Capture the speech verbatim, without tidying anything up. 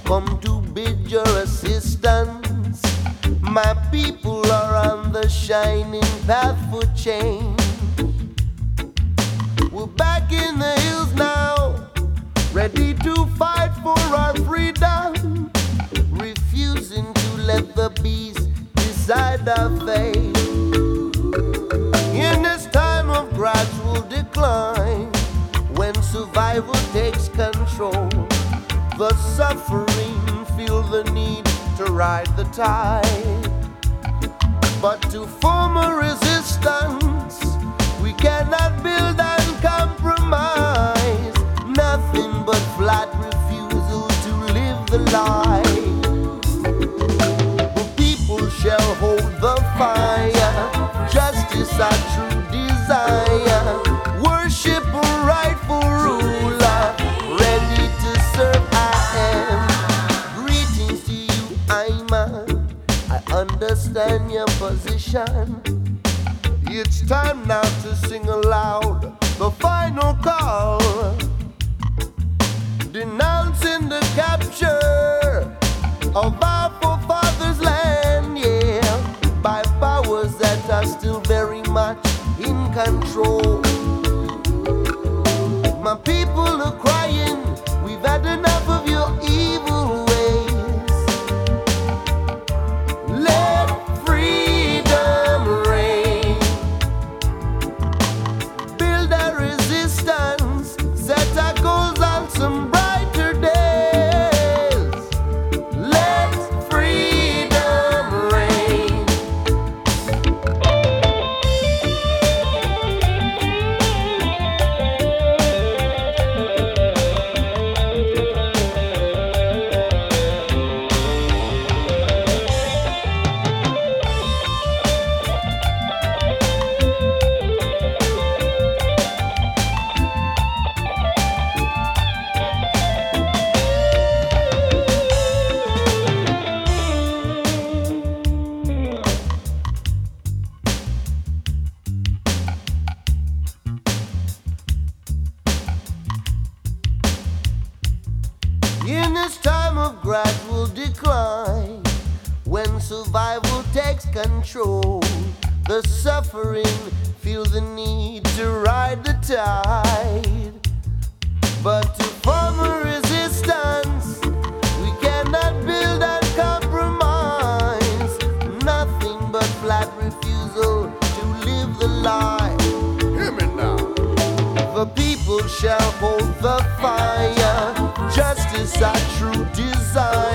come to bid your assistance. My people are on the shining path for change. We're back in the hills now, ready to fight for our freedom, refusing to let the beast decide our fate. In this time of gradual decline, when survival takes control, the suffering feel the need to ride the tide. But to form a resistance, we cannot build and compromise. Nothing but flat refusal to live the life. The people shall hold the fire, justice our true desire. Worship a rightful ruler, ready to serve I am. Greetings to you, Ayman, I understand your position. It's time now to sing aloud the final call, denouncing the capture of our forefathers' land, yeah, by powers that are still very much in control. My people are crying, we've had enough of your evil ways. Let freedom reign. Build a resistance, set our goals on some brighter days. Let freedom reign. In this time of gradual decline, when survival takes control, the suffering feel the need to ride the tide. But to form a resistance, we cannot build and compromise. Nothing but flat refusal to live the life. Hear me now. The people shall hold the fire, justice our true desire.